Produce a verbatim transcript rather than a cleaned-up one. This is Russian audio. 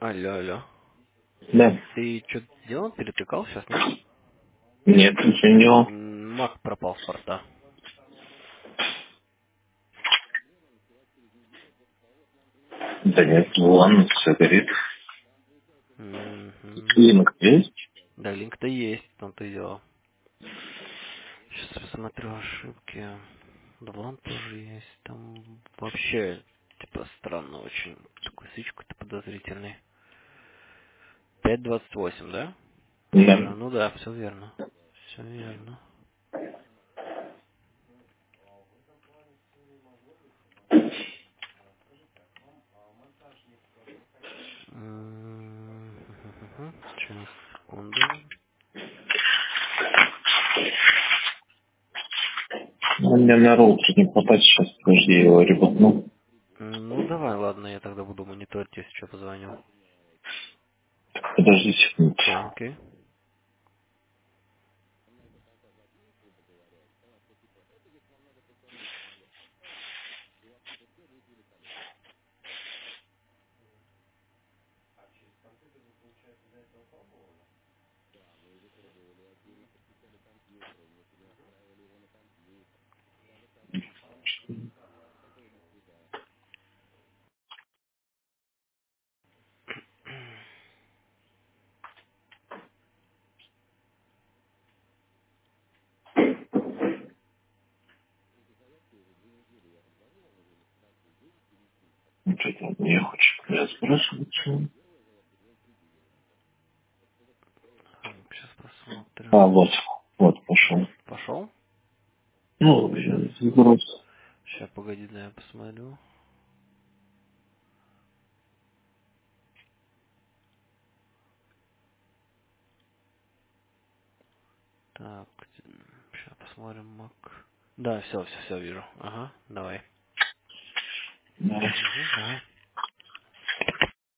Алло, алло. Да. Ты что-то сделал? Перетыкал сейчас, нет? Нет, ничего не делал. М, Мак пропал с порта. Да нет, ну ладно, все горит. Мгм. Линк есть? Да, линк-то есть, в том-то и дело. Сейчас посмотрю ошибки. Да вон тоже есть. Там вообще, типа, странно очень. Такой свич какой-то подозрительный. пять двадцать восемь, да? Да. А, ну да, все верно. Все верно. Сейчас, секунду. У меня на роутер не хватает сейчас, подожди, я его ребутну. М, Ну давай, ладно, я тогда буду мониторить, если что, позвоню. Подожди секунду. Окей, окей. Ну, что-то не хочет меня спрашивать. Сейчас посмотрим. А, вот, вот, пошел. Пошел? Ну, я сброс. Сейчас, погоди, да, я посмотрю. Так, сейчас посмотрим, Мак. Да, все, все, все вижу. Ага, давай. Да. Угу, давай.